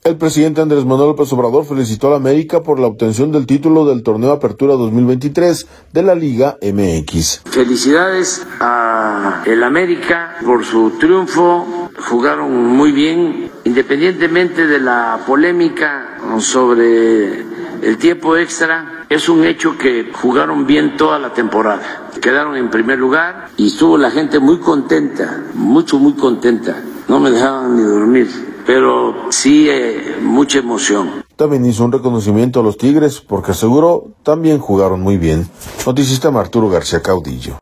El presidente Andrés Manuel López Obrador felicitó a la América por la obtención del título del torneo Apertura 2023 de la Liga MX. Felicidades a el América por su triunfo, jugaron muy bien, independientemente de la polémica sobre el tiempo extra, es un hecho que jugaron bien toda la temporada. Quedaron en primer lugar y estuvo la gente muy contenta, muy contenta. No me dejaban ni dormir, pero sí mucha emoción. También hizo un reconocimiento a los Tigres porque aseguró también jugaron muy bien. Noticista Arturo García Caudillo.